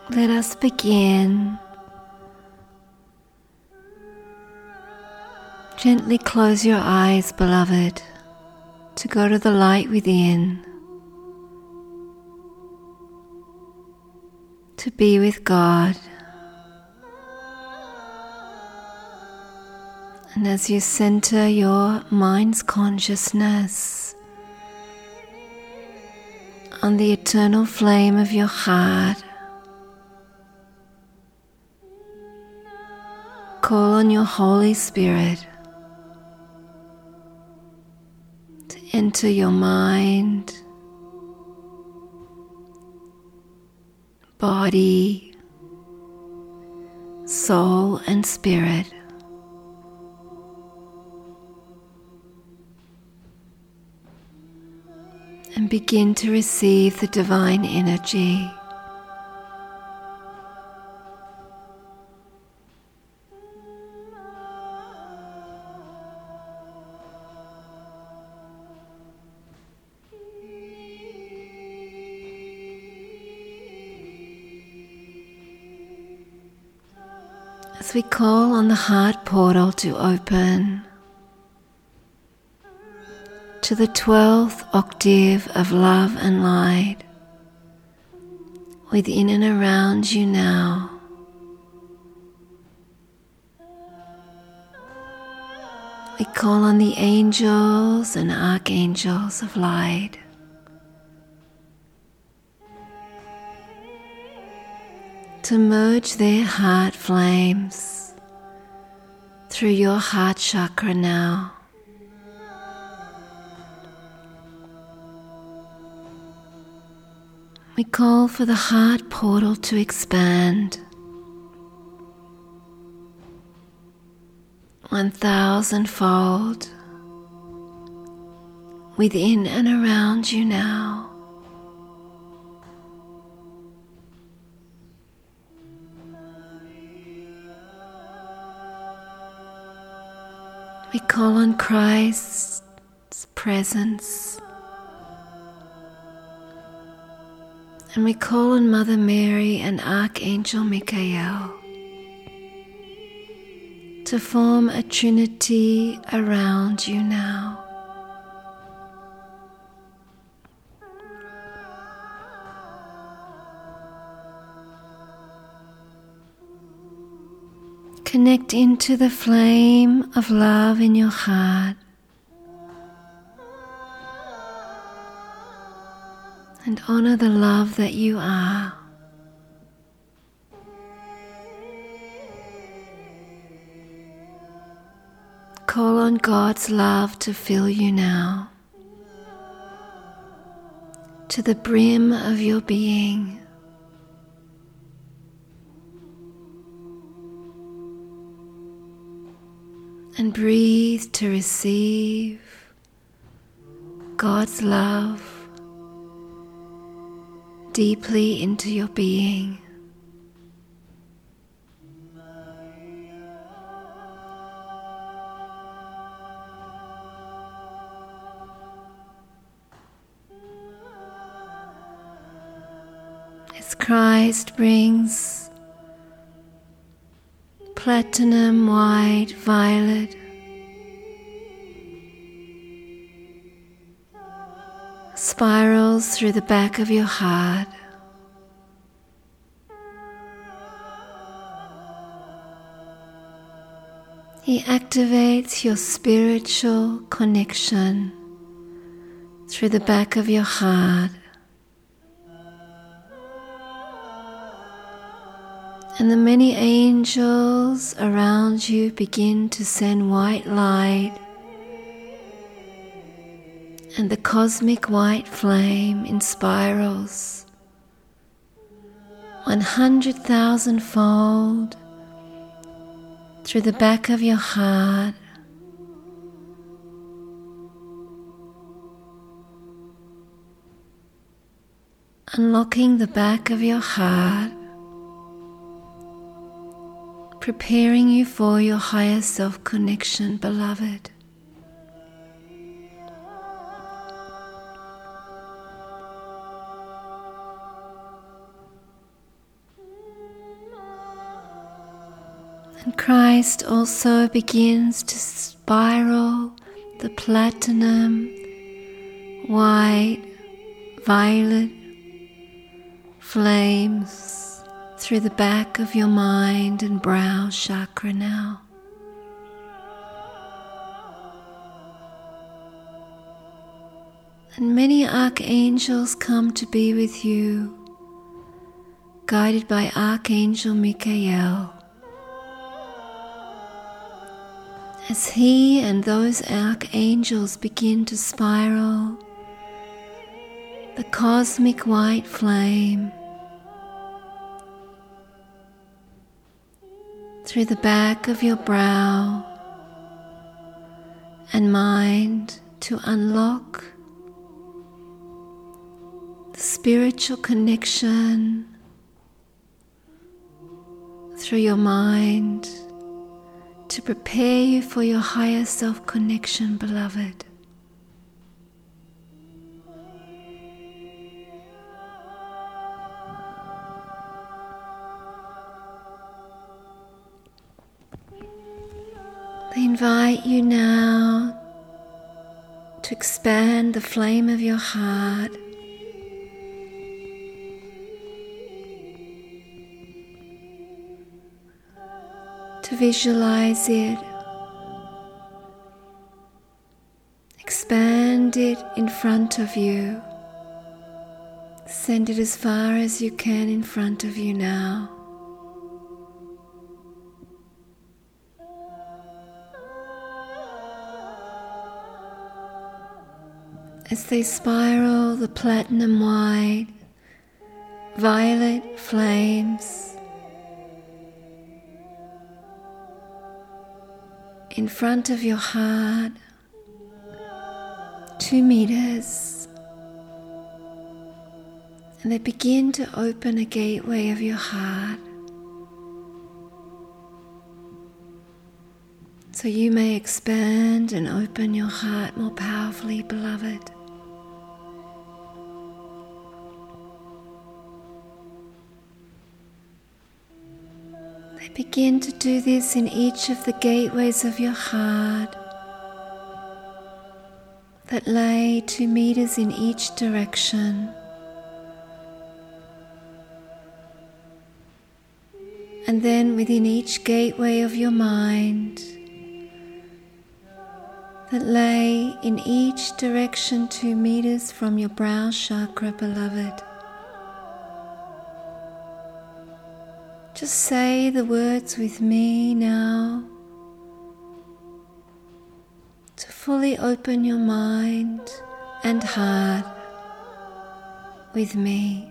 Let us begin. Gently close your eyes, beloved, to go to the light within, to be with God. And as you center your mind's consciousness on the eternal flame of your heart, call on your Holy Spirit to enter your mind, body, soul, and spirit. And begin to receive the divine energy. As we call on the heart portal to open to the 12th octave of love and light within and around you now, we call on the angels and archangels of light to merge their heart flames through your heart chakra now. We call for the heart portal to expand 1,000-fold within and around you now. We call on Christ's presence, and we call on Mother Mary and Archangel Michael to form a trinity around you now. Connect into the flame of love in your heart and honor the love that you are. Call on God's love to fill you now, to the brim of your being. And breathe to receive God's love deeply into your being. As Christ brings platinum, white, violet, spirals through the back of your heart. He activates your spiritual connection through the back of your heart. And the many angels around you begin to send white light, and the cosmic white flame in spirals 100,000-fold through the back of your heart, unlocking the back of your heart, preparing you for your higher self connection, beloved. And Christ also begins to spiral the platinum, white, violet flames through the back of your mind and brow chakra now. And many archangels come to be with you, guided by Archangel Michael. As he and those archangels begin to spiral the cosmic white flame through the back of your brow and mind to unlock the spiritual connection through your mind to prepare you for your higher self connection, beloved. I invite you now to expand the flame of your heart, to visualize it, expand it in front of you, send it as far as you can in front of you now. As they spiral the platinum white, violet flames in front of your heart, 2 meters, and they begin to open a gateway of your heart, so you may expand and open your heart more powerfully, beloved. Begin to do this in each of the gateways of your heart that lay 2 meters in each direction. And then within each gateway of your mind that lay in each direction 2 meters from your brow chakra, beloved. Just say the words with me now to fully open your mind and heart with me.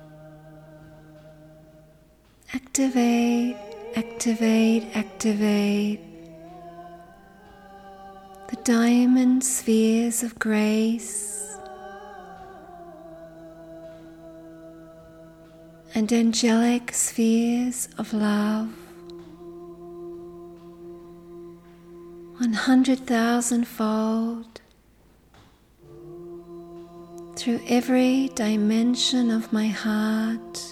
Activate, activate, activate the diamond spheres of grace and angelic spheres of love, 100,000-fold through every dimension of my heart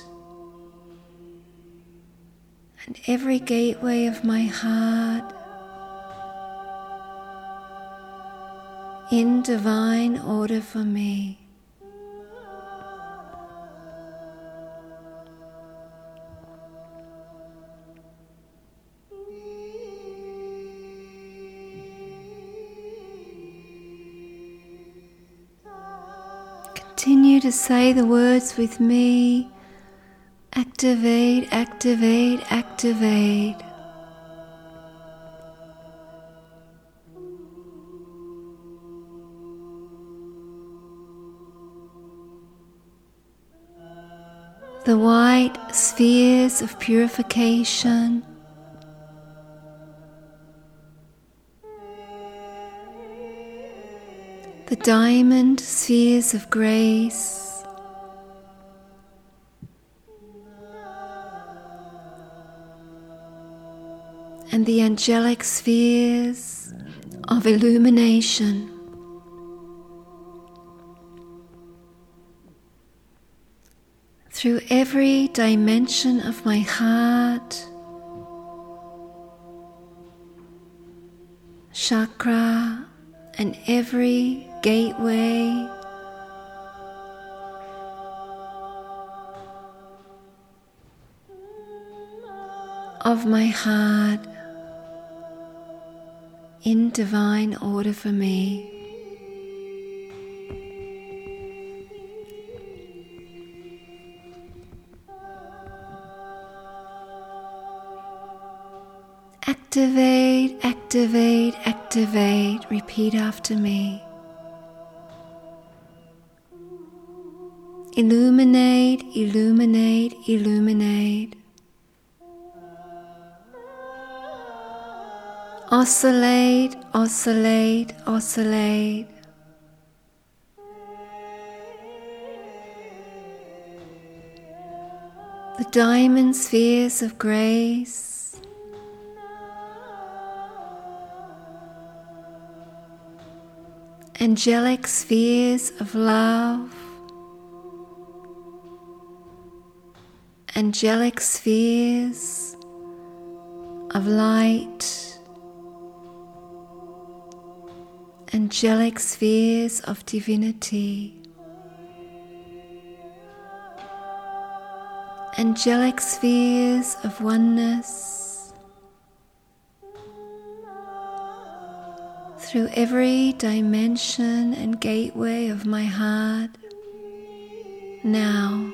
and every gateway of my heart in divine order for me. Continue to say the words with me. Activate, activate, activate. The white spheres of purification, the diamond spheres of grace, and the angelic spheres of illumination. Through every dimension of my heart chakra and every gateway of my heart in divine order for me. Activate, activate, activate. Repeat after me. Illuminate, illuminate, illuminate. Oscillate, oscillate, oscillate. The diamond spheres of grace, angelic spheres of love, angelic spheres of light, angelic spheres of divinity, angelic spheres of oneness, through every dimension and gateway of my heart now.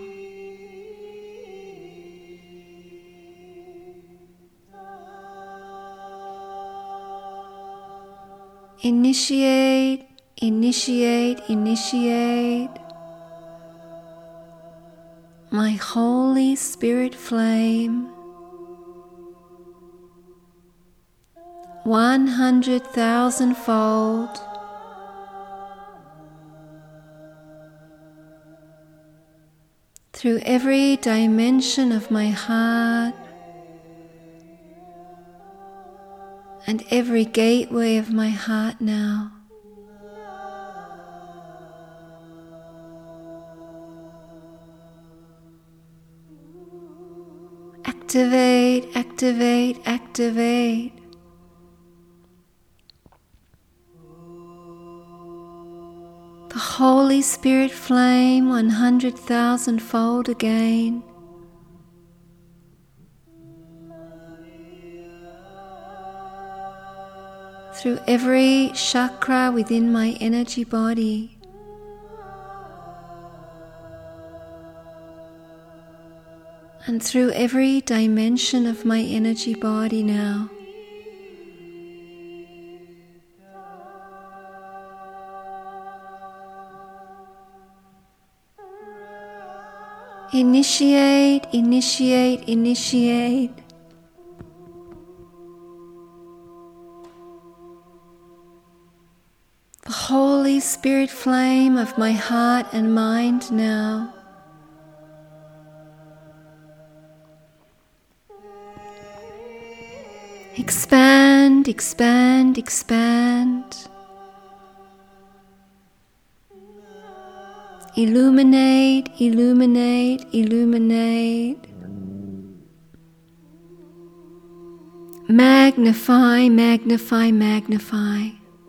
Initiate, initiate, initiate my Holy Spirit flame 100,000-fold through every dimension of my heart and every gateway of my heart now. Activate, activate, activate. The Holy Spirit flame 100,000-fold again. Through every chakra within my energy body. And through every dimension of my energy body now. Initiate, initiate, initiate. The Holy Spirit flame of my heart and mind now. Expand, expand, expand. Illuminate, illuminate, illuminate. Magnify, magnify, magnify.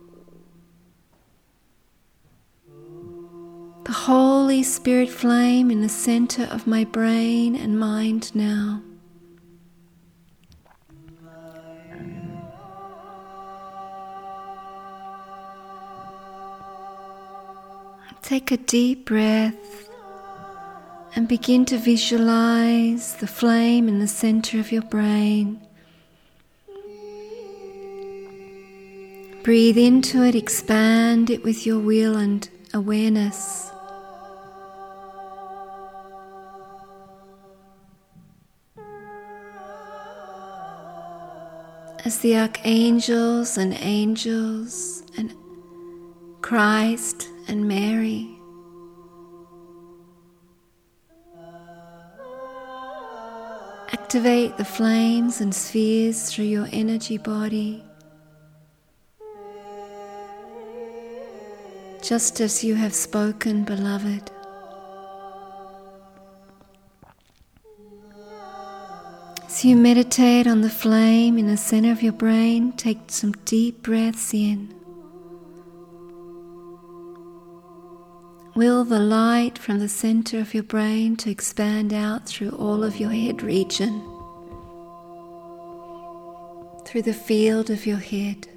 The Holy Spirit flame in the center of my brain and mind now. Take a deep breath and begin to visualize the flame in the center of your brain. Breathe into it, expand it with your will and awareness. As the archangels and angels and Christ and Mary activate the flames and spheres through your energy body, just as you have spoken, beloved. As As you meditate on the flame in the center of your brain, take some deep breaths in. Will the light from the center of your brain to expand out through all of your head region, through the field of your head,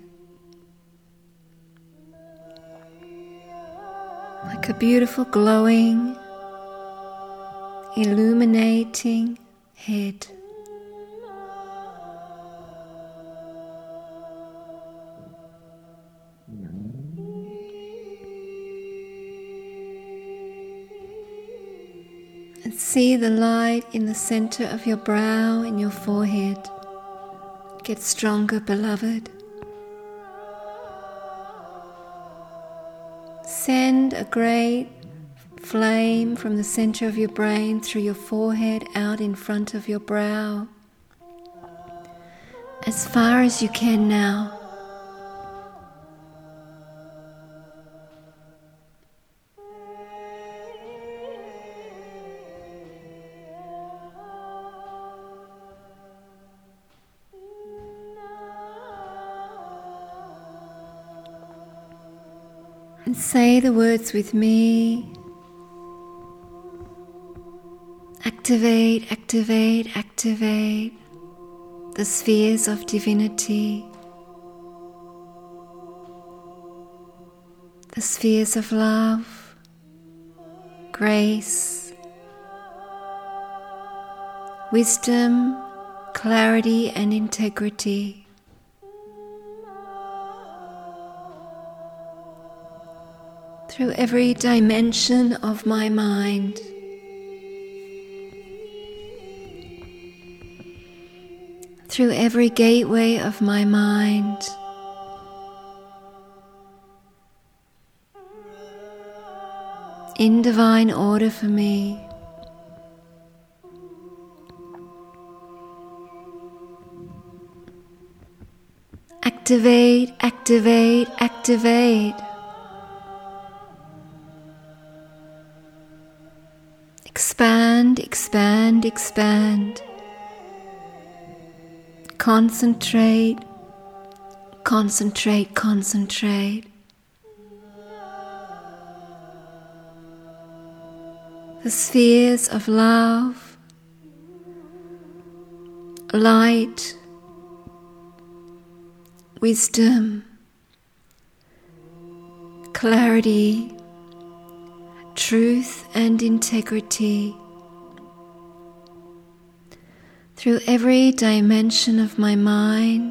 like a beautiful glowing, illuminating head. And see the light in the center of your brow, in your forehead. Get stronger, beloved. Send a great flame from the center of your brain through your forehead out in front of your brow, as far as you can now. And say the words with me. Activate, activate, activate the spheres of divinity, the spheres of love, grace, wisdom, clarity, and integrity. Through every dimension of my mind, through every gateway of my mind, in divine order for me. Activate, activate, activate. Expand, expand, expand. Concentrate, concentrate, concentrate. The spheres of love, light, wisdom, clarity, truth and integrity. Through every dimension of my mind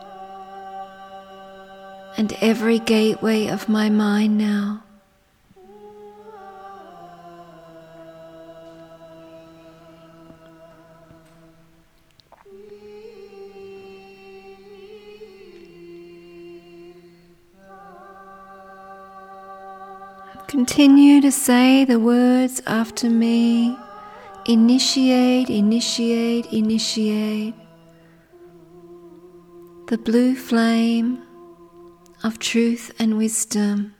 and every gateway of my mind now. Continue to say the words after me. Initiate, initiate, initiate. The blue flame of truth and wisdom.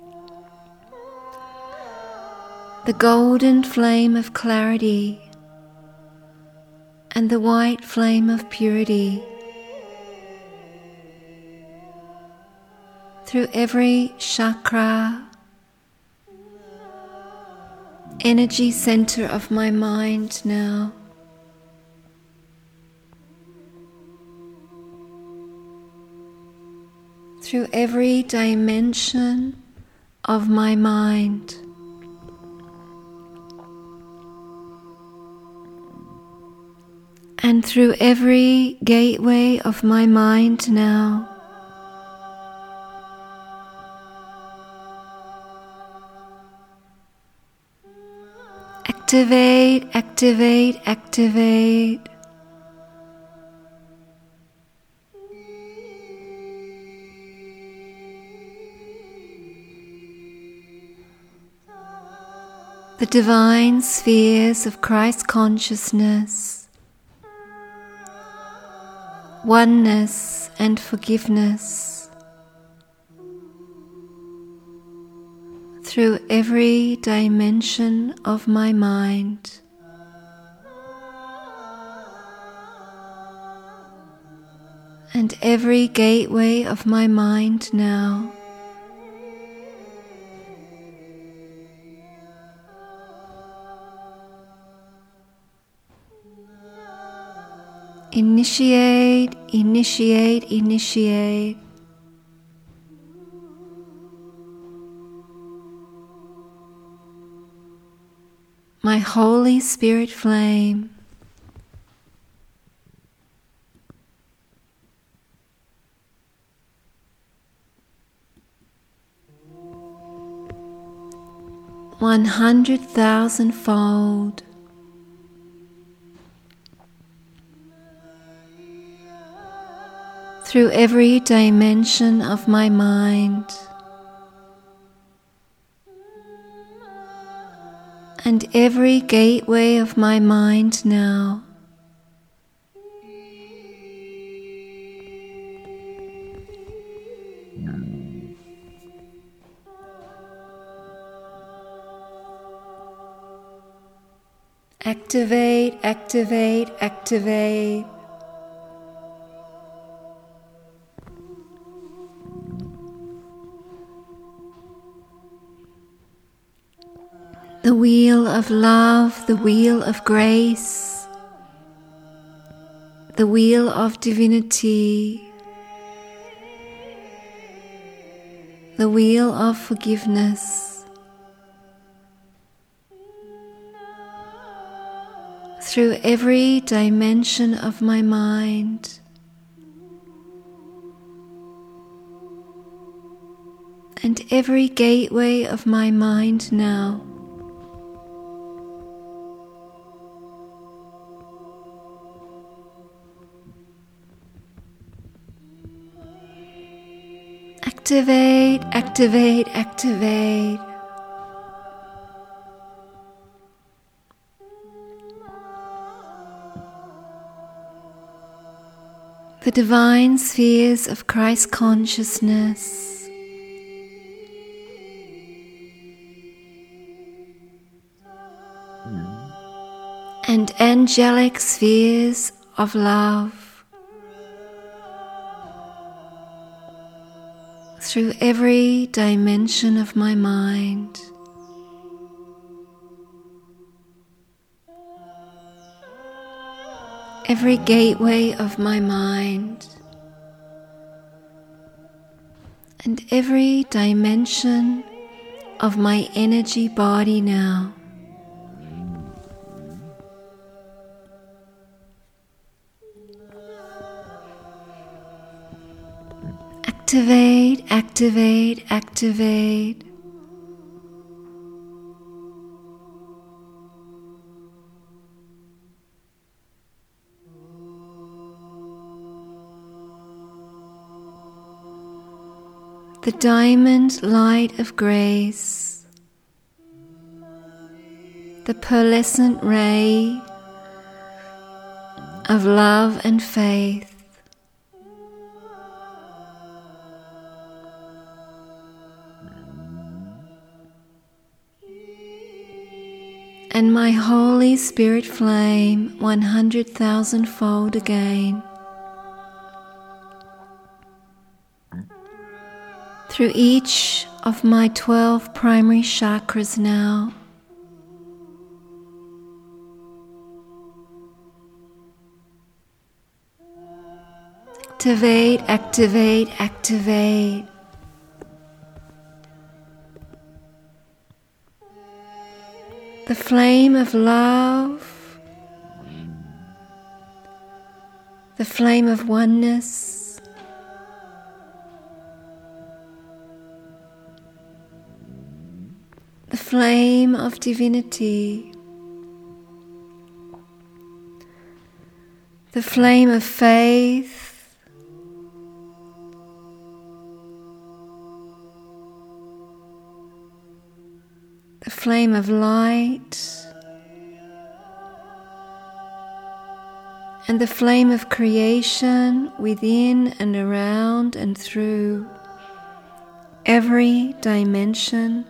The golden flame of clarity. And the white flame of purity. Through every chakra, energy center of my mind now. Through every dimension of my mind. And through every gateway of my mind now. Activate, activate, activate. The divine spheres of Christ consciousness, oneness and forgiveness. Through every dimension of my mind. and every gateway of my mind now. Initiate, initiate, initiate. My Holy Spirit flame, $100,000-fold. Through every dimension of my mind and every gateway of my mind now. Activate, activate, activate. The wheel of love, the wheel of grace, the wheel of divinity, the wheel of forgiveness. Through every dimension of my mind and every gateway of my mind now. Activate, activate, activate. The divine spheres of Christ consciousness. And angelic spheres of love. Through every dimension of my mind. Every gateway of my mind. And every dimension of my energy body now. Activate, activate, activate. The diamond light of grace, the pearlescent ray of love and faith. And my Holy Spirit flame 100,000-fold again. Through each of my 12 primary chakras now. Activate, activate, activate. The flame of love, the flame of oneness, the flame of divinity, the flame of faith, the flame of light, and the flame of creation within and around and through every dimension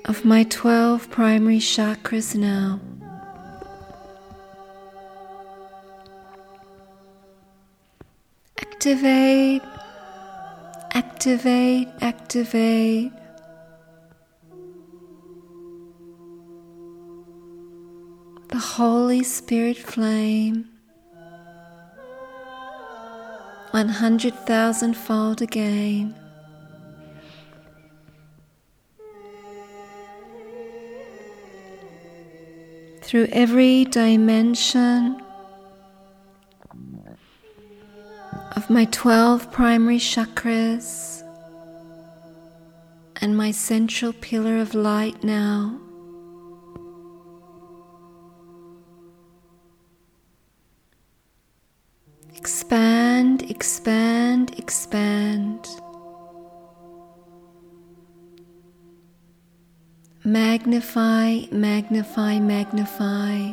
of my 12 primary chakras now. Activate, activate, activate. The Holy Spirit flame 100,000-fold again. Through every dimension of my 12 primary chakras and my central pillar of light now. Expand, expand, expand. Magnify, magnify, magnify.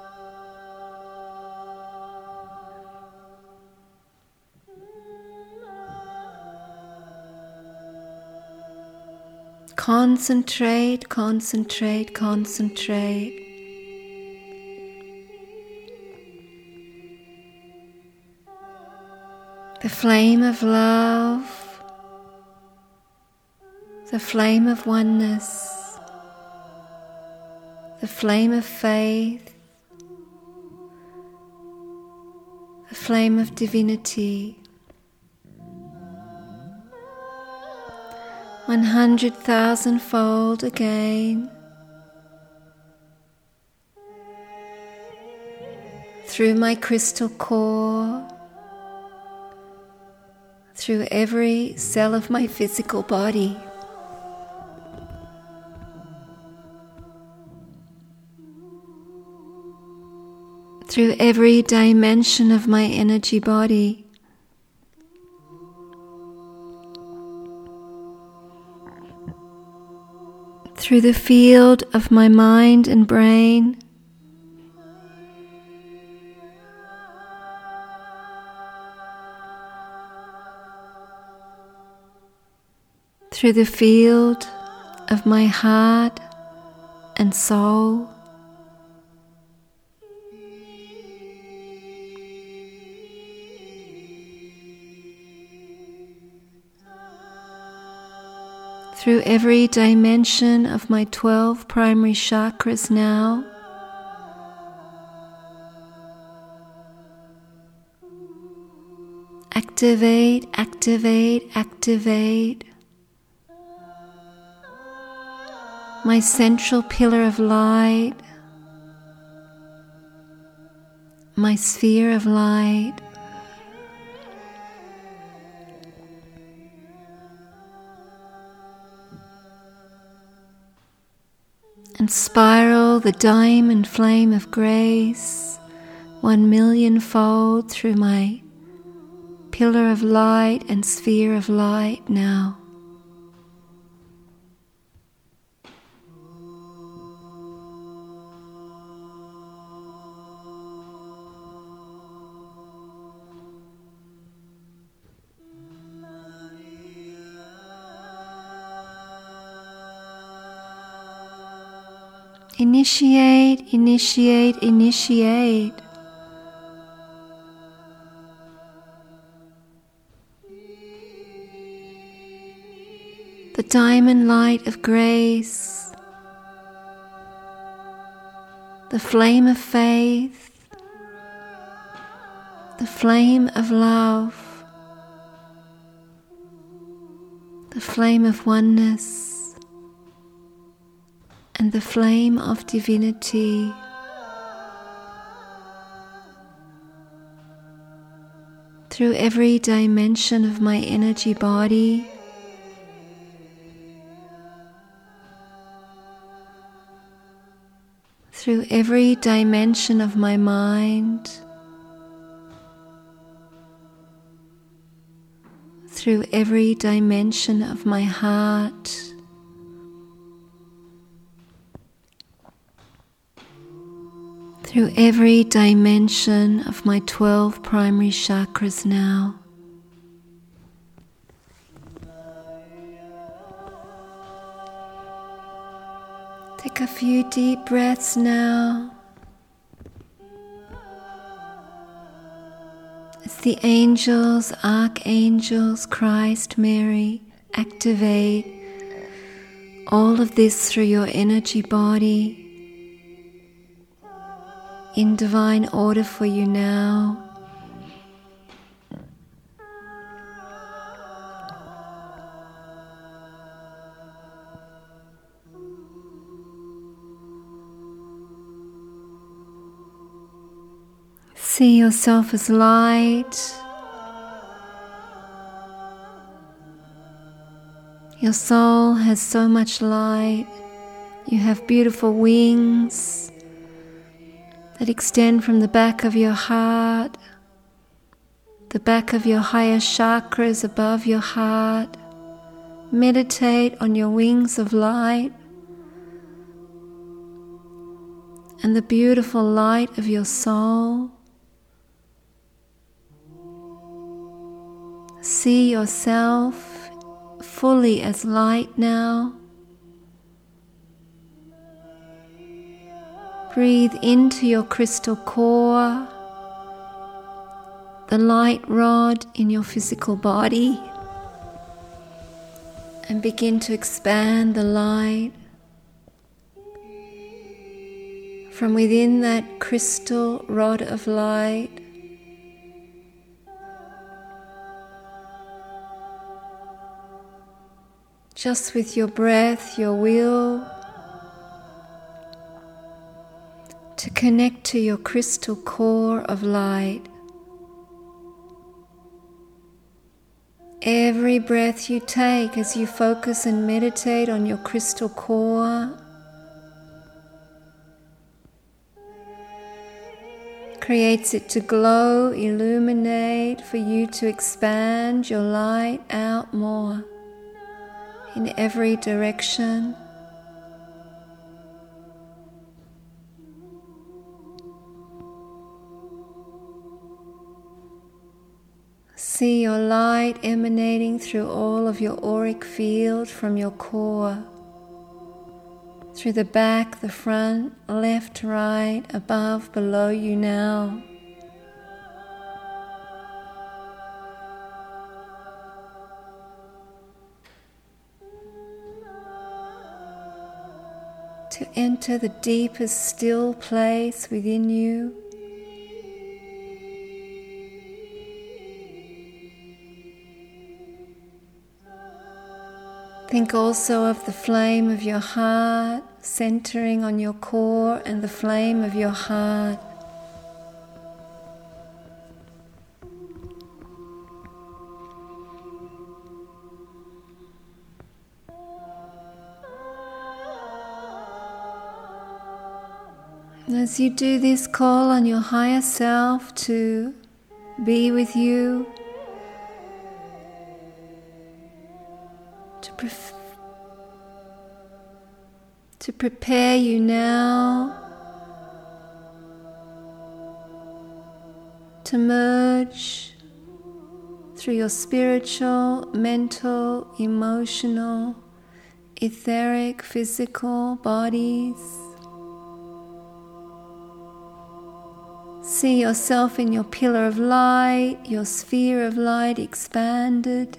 Concentrate, concentrate, concentrate. The flame of love, the flame of oneness, the flame of faith, the flame of divinity. 100,000-fold again. Through my crystal core, through every cell of my physical body. Through every dimension of my energy body. Through the field of my mind and brain. Through the field of my heart and soul. Through every dimension of my 12 primary chakras now. Activate, activate, activate. My central pillar of light, my sphere of light, and spiral the diamond flame of grace 1,000,000-fold through my pillar of light and sphere of light now. Initiate, initiate, initiate. The diamond light of grace, the flame of faith, the flame of love, the flame of oneness, and the flame of divinity. Through every dimension of my energy body, through every dimension of my mind, through every dimension of my heart, through every dimension of my 12 primary chakras now. Take a few deep breaths now as the angels, archangels, Christ, Mary activate all of this through your energy body in divine order for you now. See yourself as light. Your soul has so much light. You have beautiful wings that extend from the back of your heart, the back of your higher chakras above your heart. Meditate on your wings of light and the beautiful light of your soul. See yourself fully as light now. Breathe into your crystal core, the light rod in your physical body, and begin to expand the light from within that crystal rod of light. Just with your breath, your will, to connect to your crystal core of light. Every breath you take as you focus and meditate on your crystal core creates it to glow, illuminate, for you to expand your light out more in every direction. See your light emanating through all of your auric field from your core, through the back, the front, left, right, above, below you now. To enter the deepest still place within you. Think also of the flame of your heart, centering on your core and the flame of your heart. As you do this, call on your higher self to be with you, to prepare you now to merge through your spiritual, mental, emotional, etheric, physical bodies. See yourself in your pillar of light, your sphere of light expanded.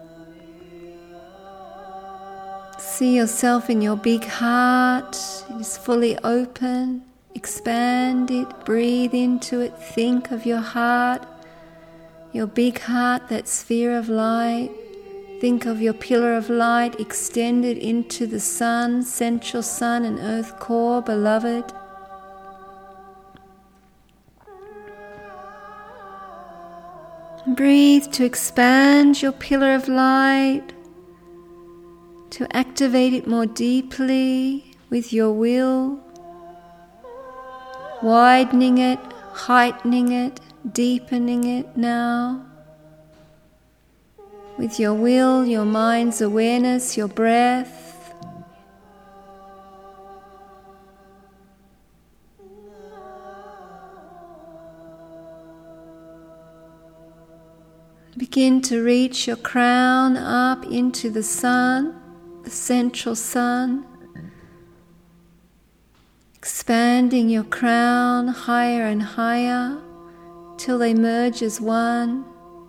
See yourself in your big heart. It is fully open. Expand it, breathe into it, think of your heart, your big heart, that sphere of light. Think of your pillar of light extended into the sun, central sun and earth core, beloved. Breathe to expand your pillar of light, to activate it more deeply with your will, widening it, heightening it, deepening it now. With your will, your mind's awareness, your breath. Begin to reach your crown up into the sun, the central sun, expanding your crown higher and higher till they merge as one.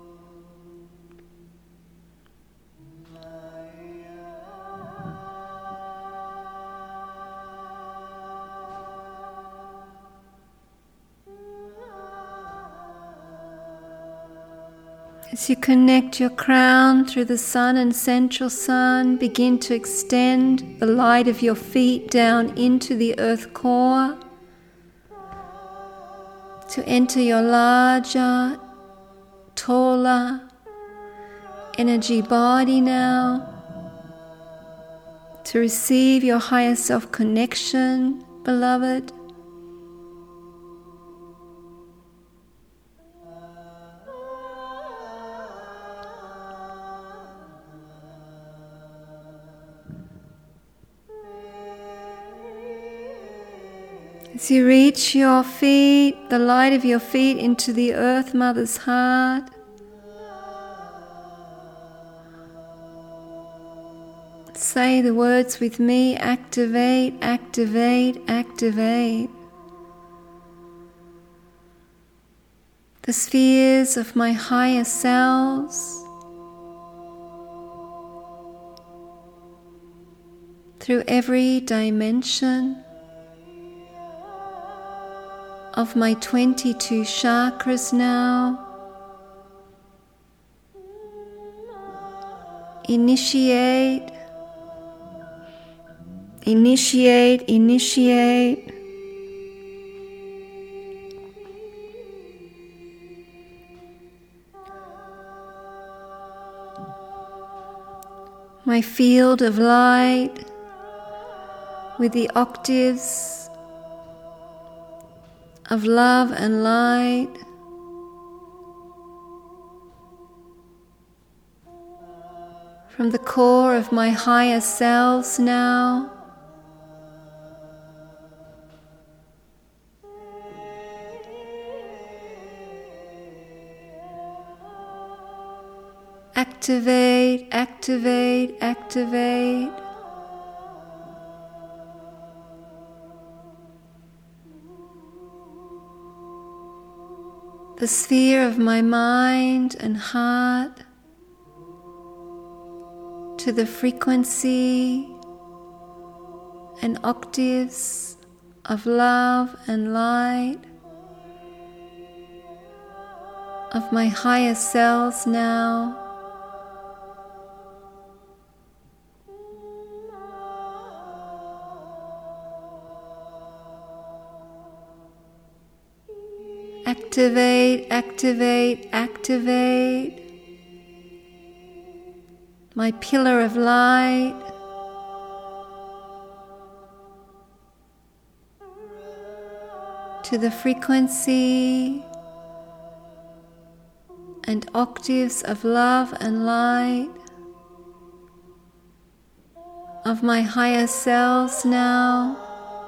As you connect your crown through the sun and central sun, begin to extend the light of your feet down into the earth core to enter your larger, taller energy body now, to receive your higher self connection, beloved. As you reach your feet, the light of your feet into the Earth Mother's heart, say the words with me: activate, activate, activate. The spheres of my higher selves through every dimension of my 22 chakras now. Initiate, initiate, initiate. My field of light with the octaves of love and light, from the core of my higher selves now, activate, activate, activate. The sphere of my mind and heart to the frequency and octaves of love and light of my higher selves now. Activate, activate, activate. My pillar of light to the frequency and octaves of love and light of my higher selves now.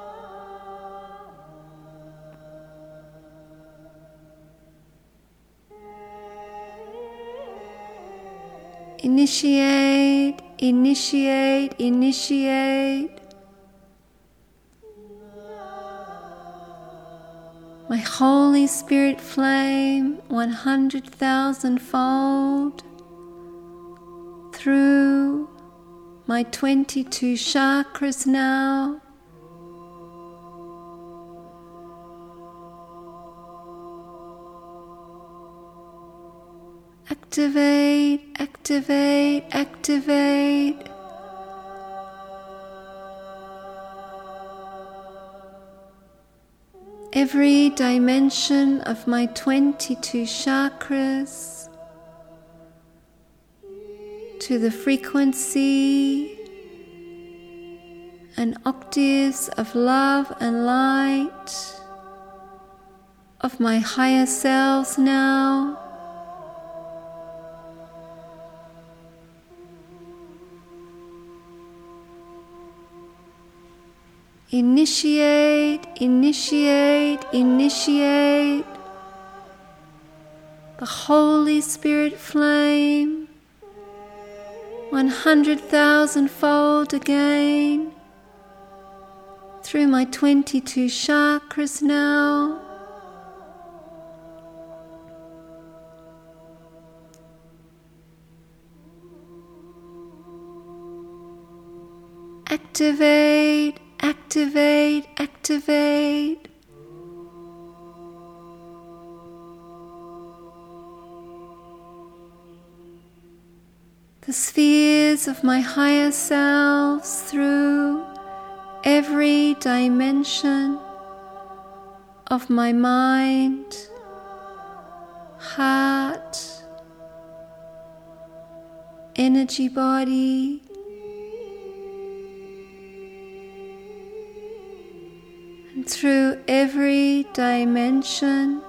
Initiate, initiate, initiate. My Holy Spirit flame 100,000-fold through my 22 chakras now. Activate, activate, activate. Every dimension of my 22 chakras to the frequency and octaves of love and light of my higher selves now. Initiate, initiate, initiate. The Holy Spirit flame 100,000-fold again through my 22 chakras now. Activate, activate, activate. The spheres of my higher selves through every dimension of my mind, heart, energy body, and through every dimension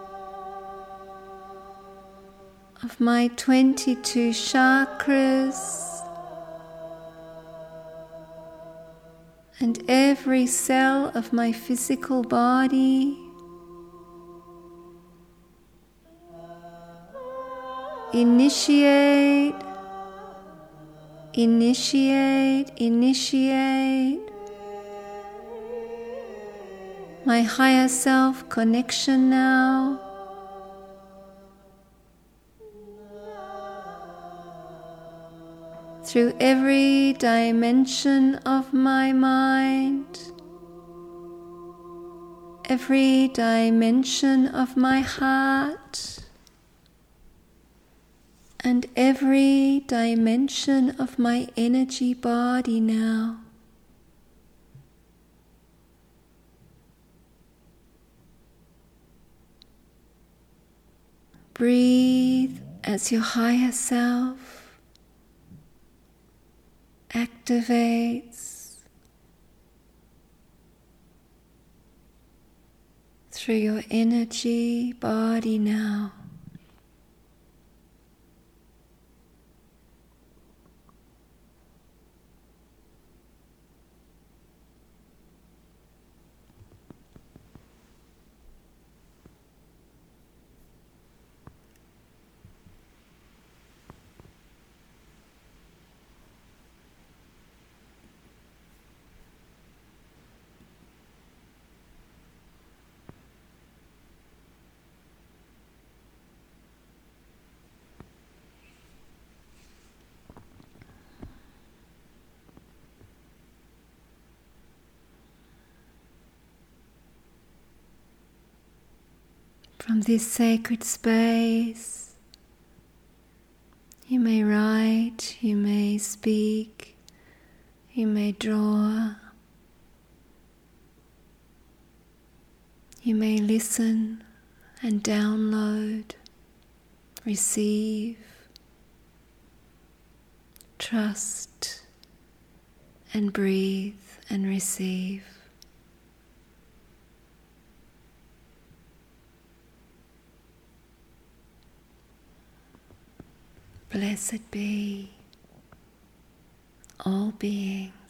of my 22 chakras and every cell of my physical body. Initiate, initiate, initiate my higher self connection now. Through every dimension of my mind, every dimension of my heart, and every dimension of my energy body now. Breathe as your higher self activates through your energy body now. From this sacred space, you may write, you may speak, you may draw, you may listen and download, receive, trust and breathe and receive. Blessed be all beings.